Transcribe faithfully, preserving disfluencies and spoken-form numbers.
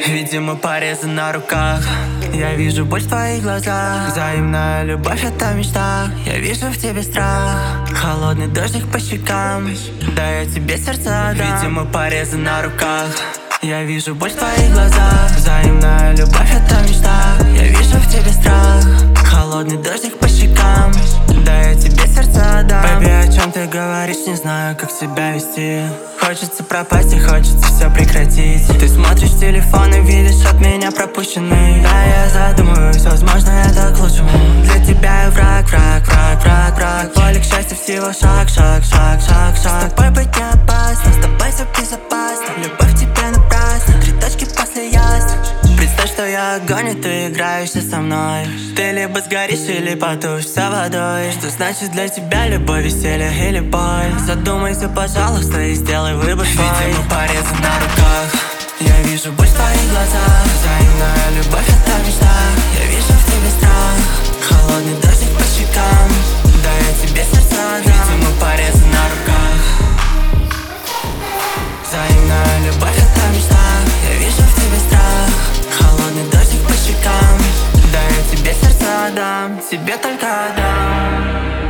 Видимо, порезы на руках. Я вижу боль в твоих глазах. Взаимная любовь — это мечта. Я вижу в тебе страх. Холодный дождик по щекам. Да я тебе сердце отдам. Видимо, порезы на руках. Я вижу боль в твоих глазах. Взаимная любовь — это мечта. Я вижу в тебе страх. Холодный дождик по щекам. Да я тебе сердце отдам. Baby, о чем ты говоришь, не знаю, как себя вести. Хочется пропасть и хочется все прекратить. Ты смотришь в телефон и видишь от меня пропущенный. Да, я задумываюсь, возможно, это к лучшему. Для тебя я враг, враг, враг, враг, враг. Поле к счастью всего шаг, шаг, шаг, шаг, шаг. С тобой быть не опасно, с тобой все безопасно. Любовь тебе напрасна, три точки после ясных. Представь, что я огонь, и ты играешься со мной. Ты либо сгоришь, или потушишься водой. Что значит для тебя любовь, веселье или боль? Задумайся, пожалуйста, и сделай выбор свой. Видимо, порезы на руках. Я вижу боль в твоих глазах. Взаимная любовь — это мечта. Я вижу в тебе страх. Холодный дождик по щекам. Да я тебе сердце отдам. Видимо, порезы на руках. Взаимная любовь — это мечта. Я вижу в тебе страх. Холодный дождик по щекам. Да я тебе сердце отдам. Тебе только отдам.